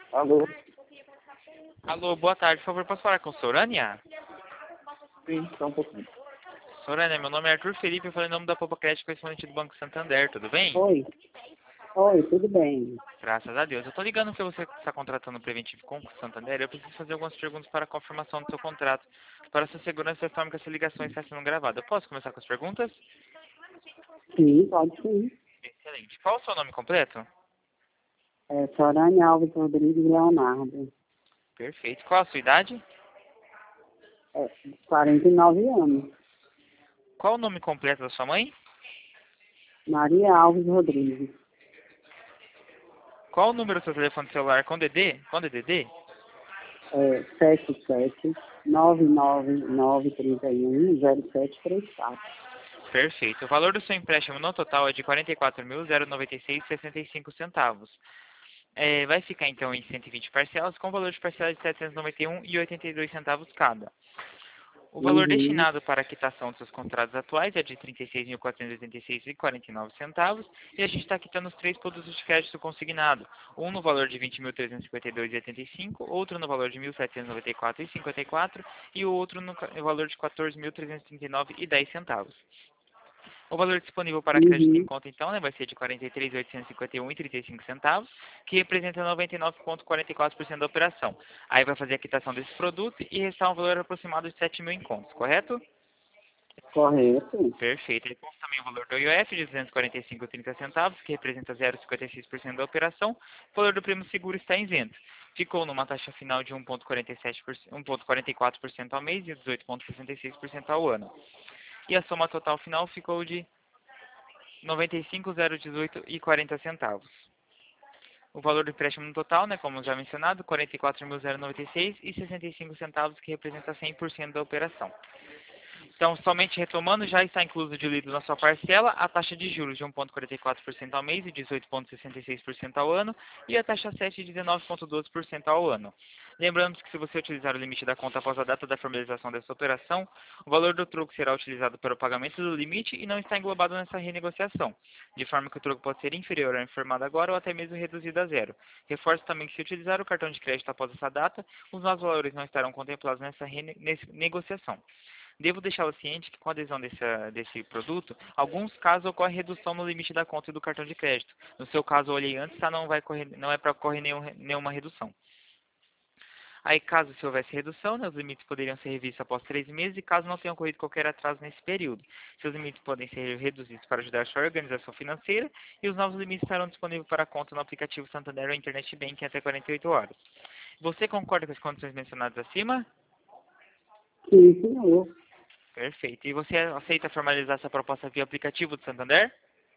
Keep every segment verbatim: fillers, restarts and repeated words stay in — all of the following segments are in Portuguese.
Alô? Alô, boa tarde. Por favor, posso falar com Sorânia? Sim, só um pouquinho. Sorânia, meu nome é Arthur Felipe, eu falei em nome da Poupa Crédito, correspondente do Banco Santander, tudo bem? Oi. Oi, tudo bem? Graças a Deus. Eu tô ligando porque você está contratando o Preventivo com o Santander. Eu preciso fazer algumas perguntas para a confirmação do seu contrato. Para sua segurança, eu informo que essa ligação está sendo gravada. Eu posso começar com as perguntas? Sim, pode sim. Excelente. Qual o seu nome completo? É Sorânia Alves Rodrigues Leonardo. Perfeito. Qual a sua idade? É, quarenta e nove anos. Qual o nome completo da sua mãe? Maria Alves Rodrigues. Qual o número do seu telefone celular com D D? Com D D D? É sete sete nove nove nove três um zero sete três quatro. Perfeito. O valor do seu empréstimo no total é de quarenta e quatro mil, noventa e seis reais e sessenta e cinco centavos. É, vai ficar então em cento e vinte parcelas, com valor de parcela de setecentos e noventa e um reais e oitenta e dois centavos cada. O valor Uhum. destinado para a quitação dos seus contratos atuais é de trinta e seis mil, quatrocentos e oitenta e seis reais e quarenta e nove centavos, e a gente está quitando os três produtos de crédito consignado, um no valor de vinte mil, trezentos e cinquenta e dois reais e oitenta e cinco centavos, outro no valor de mil, setecentos e noventa e quatro reais e cinquenta e quatro centavos e o outro no ca- no valor de quatorze mil, trezentos e trinta e nove reais e dez centavos. O valor disponível para crédito em Uhum. conta, então, né, vai ser de quarenta e três mil, oitocentos e cinquenta e um reais e trinta e cinco centavos, que representa noventa e nove vírgula quarenta e quatro por cento da operação. Aí vai fazer a quitação desse produto e restar um valor aproximado de sete mil em contos, correto? Correto. Perfeito. Ele conta também o valor do I O F de duzentos e quarenta e cinco reais e trinta centavos, que representa zero vírgula cinquenta e seis por cento da operação. O valor do prêmio seguro está isento. Ficou numa taxa final de um vírgula quarenta e sete por cento, um vírgula quarenta e quatro por cento ao mês e dezoito vírgula sessenta e seis por cento ao ano. E a soma total final ficou de noventa e cinco mil, dezoito reais e quarenta centavos. O valor do empréstimo no total, né, como já mencionado, quarenta e quatro mil, noventa e seis reais e sessenta e cinco centavos, que representa cem por cento da operação. Então, somente retomando, já está incluso diluído na sua parcela a taxa de juros de um vírgula quarenta e quatro por cento ao mês e dezoito vírgula sessenta e seis por cento ao ano e a taxa sete de dezenove vírgula doze por cento ao ano. Lembrando que se você utilizar o limite da conta após a data da formalização dessa operação, o valor do troco será utilizado para o pagamento do limite e não está englobado nessa renegociação, de forma que o troco pode ser inferior ao informado agora ou até mesmo reduzido a zero. Reforço também que se utilizar o cartão de crédito após essa data, os novos valores não estarão contemplados nessa renegociação. Devo deixá-lo ciente que com a adesão desse, desse produto, alguns casos ocorre redução no limite da conta e do cartão de crédito. No seu caso, eu olhei antes, tá? Não, vai correr, não é para ocorrer nenhum, nenhuma redução. Aí, caso se houvesse redução, né, os limites poderiam ser revistos após três meses e caso não tenha ocorrido qualquer atraso nesse período. Seus limites podem ser reduzidos para ajudar a sua organização financeira e os novos limites estarão disponíveis para a conta no aplicativo Santander ou Internet Banking até quarenta e oito horas. Você concorda com as condições mencionadas acima? Sim, senhor. Perfeito. E você aceita formalizar essa proposta via aplicativo do Santander?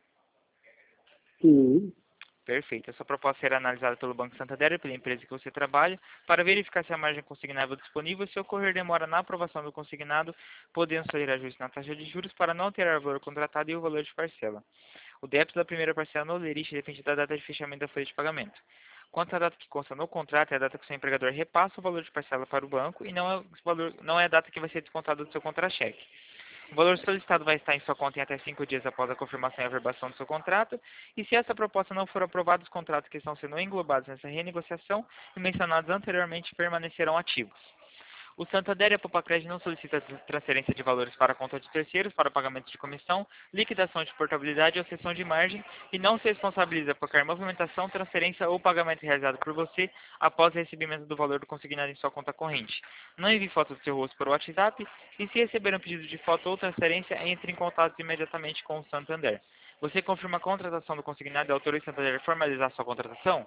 Sim. Perfeito. Essa proposta será analisada pelo Banco Santander e pela empresa que você trabalha para verificar se a margem consignável é disponível e se ocorrer demora na aprovação do consignado, podendo ser ajuste na taxa de juros para não alterar o valor contratado e o valor de parcela. O débito da primeira parcela no lerite depende da data de fechamento da folha de pagamento. Quanto à data que consta no contrato, é a data que o seu empregador repassa o valor de parcela para o banco e não é, o valor, não é a data que vai ser descontado do seu contra-cheque. O valor solicitado vai estar em sua conta em até cinco dias após a confirmação e averbação do seu contrato, e se essa proposta não for aprovada, os contratos que estão sendo englobados nessa renegociação e mencionados anteriormente permanecerão ativos. O Santander e a Popacred não solicitam transferência de valores para a conta de terceiros para pagamento de comissão, liquidação de portabilidade ou cessão de margem e não se responsabiliza por qualquer movimentação, transferência ou pagamento realizado por você após o recebimento do valor do consignado em sua conta corrente. Não envie foto do seu rosto por WhatsApp e se receber um pedido de foto ou transferência, entre em contato imediatamente com o Santander. Você confirma a contratação do consignado e autoriza o Santander a formalizar sua contratação?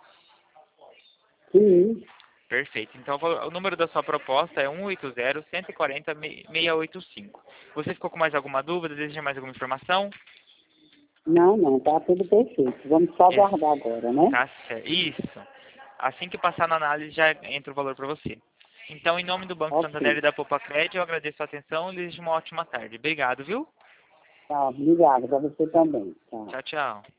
Sim. Perfeito. Então, o número da sua proposta é um oito zero, um quatro zero, seis oito cinco. Você ficou com mais alguma dúvida? Deseja mais alguma informação? Não, não, tá tudo perfeito. Vamos só É, aguardar agora, né? tá certo. Isso. Assim que passar na análise, já entra o valor para você. Então, em nome do Banco Santander Ok. e da Popacred, eu agradeço a atenção e desejo uma ótima tarde. Obrigado, viu? Tá, obrigada. Para você também. Tá. Tchau, tchau.